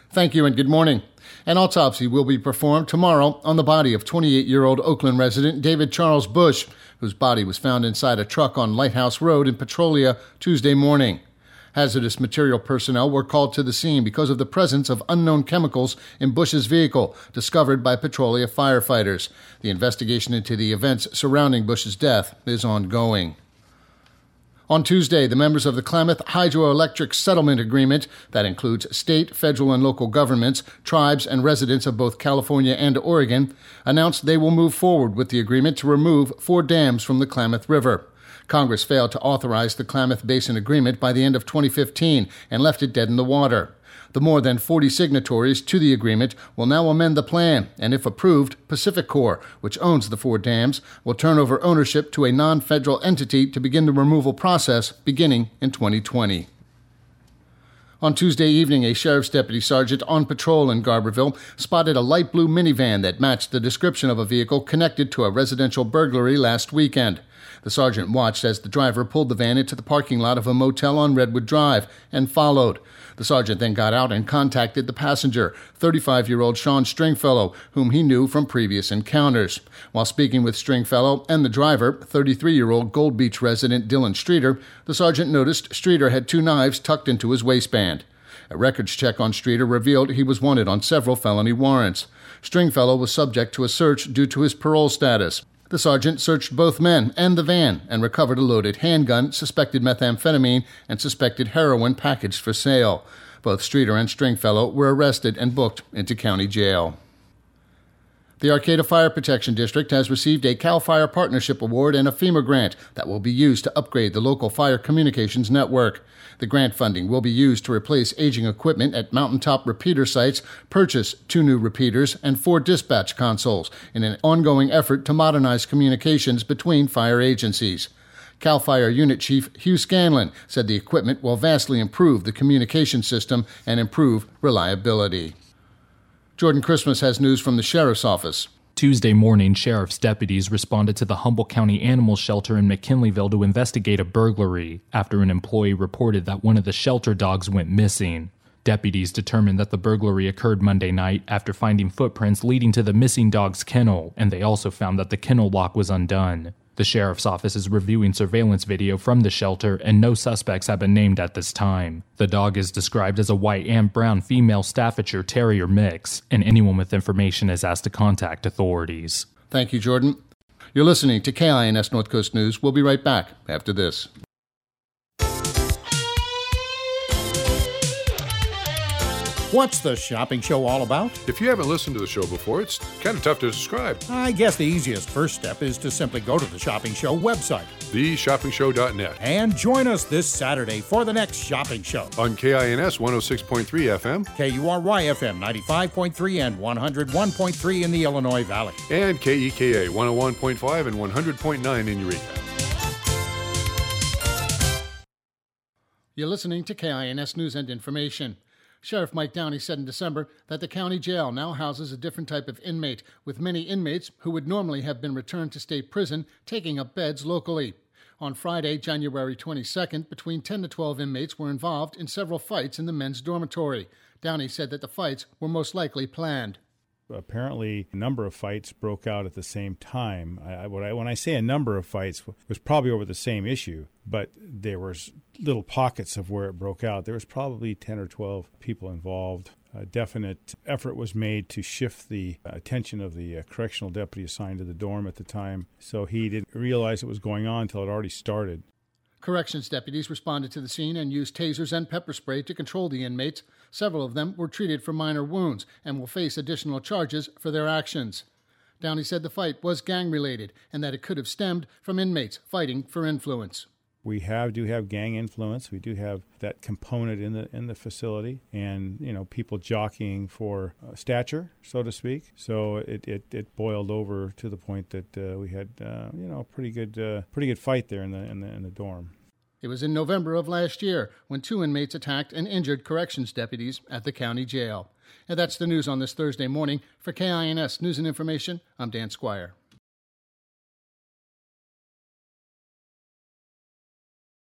Thank you and good morning. An autopsy will be performed tomorrow on the body of 28-year-old Oakland resident David Charles Bush, whose body was found inside a truck on Lighthouse Road in Petrolia Tuesday morning. Hazardous material personnel were called to the scene because of the presence of unknown chemicals in Bush's vehicle, discovered by Petrolia firefighters. The investigation into the events surrounding Bush's death is ongoing. On Tuesday, the members of the Klamath Hydroelectric Settlement Agreement, that includes state, federal, and local governments, tribes, and residents of both California and Oregon, announced they will move forward with the agreement to remove 4 dams from the Klamath River. Congress failed to authorize the Klamath Basin Agreement by the end of 2015 and left it dead in the water. The more than 40 signatories to the agreement will now amend the plan, and if approved, PacifiCorp, which owns the 4 dams, will turn over ownership to a non-federal entity to begin the removal process beginning in 2020. On Tuesday evening, a sheriff's deputy sergeant on patrol in Garberville spotted a light blue minivan that matched the description of a vehicle connected to a residential burglary last weekend. The sergeant watched as the driver pulled the van into the parking lot of a motel on Redwood Drive and followed. The sergeant then got out and contacted the passenger, 35-year-old Sean Stringfellow, whom he knew from previous encounters. While speaking with Stringfellow and the driver, 33-year-old Gold Beach resident Dylan Streeter, the sergeant noticed Streeter had 2 knives tucked into his waistband. A records check on Streeter revealed he was wanted on several felony warrants. Stringfellow was subject to a search due to his parole status. The sergeant searched both men and the van and recovered a loaded handgun, suspected methamphetamine, and suspected heroin packaged for sale. Both Streeter and Stringfellow were arrested and booked into county jail. The Arcata Fire Protection District has received a CAL FIRE Partnership Award and a FEMA grant that will be used to upgrade the local fire communications network. The grant funding will be used to replace aging equipment at mountaintop repeater sites, purchase 2 new repeaters, and 4 dispatch consoles in an ongoing effort to modernize communications between fire agencies. CAL FIRE Unit Chief Hugh Scanlon said the equipment will vastly improve the communication system and improve reliability. Jordan Christmas has news from the Sheriff's Office. Tuesday morning, sheriff's deputies responded to the Humboldt County Animal Shelter in McKinleyville to investigate a burglary after an employee reported that one of the shelter dogs went missing. Deputies determined that the burglary occurred Monday night after finding footprints leading to the missing dog's kennel, and they also found that the kennel lock was undone. The sheriff's office is reviewing surveillance video from the shelter, and no suspects have been named at this time. The dog is described as a white and brown female Staffordshire Terrier mix, and anyone with information is asked to contact authorities. Thank you, Jordan. You're listening to KINS North Coast News. We'll be right back after this. What's the shopping show all about? If you haven't listened to the show before, it's kind of tough to describe. I guess the easiest first step is to simply go to the Shopping Show website, theshoppingshow.net, and join us this Saturday for the next shopping show. On KINS 106.3 FM, KURY FM 95.3 and 101.3 in the Illinois Valley, and KEKA 101.5 and 100.9 in Eureka. You're listening to KINS News and Information. Sheriff Mike Downey said in December that the county jail now houses a different type of inmate, with many inmates who would normally have been returned to state prison taking up beds locally. On Friday, January 22nd, between 10 to 12 inmates were involved in several fights in the men's dormitory. Downey said that the fights were most likely planned. Apparently, a number of fights broke out at the same time. When I say a number of fights, it was probably over the same issue, but there was little pockets of where it broke out. There was probably 10 or 12 people involved. A definite effort was made to shift the attention of the correctional deputy assigned to the dorm at the time, so he didn't realize it was going on until it already started. Corrections deputies responded to the scene and used tasers and pepper spray to control the inmates. Several of them were treated for minor wounds and will face additional charges for their actions. Downey said the fight was gang-related and that it could have stemmed from inmates fighting for influence. We do have gang influence. We do have that component in the facility, and people jockeying for stature, so to speak. So it boiled over to the point that we had a pretty good fight there in the dorm. It was in November of last year when 2 inmates attacked and injured corrections deputies at the county jail. And that's the news on this Thursday morning. For KINS News and Information, I'm Dan Squire.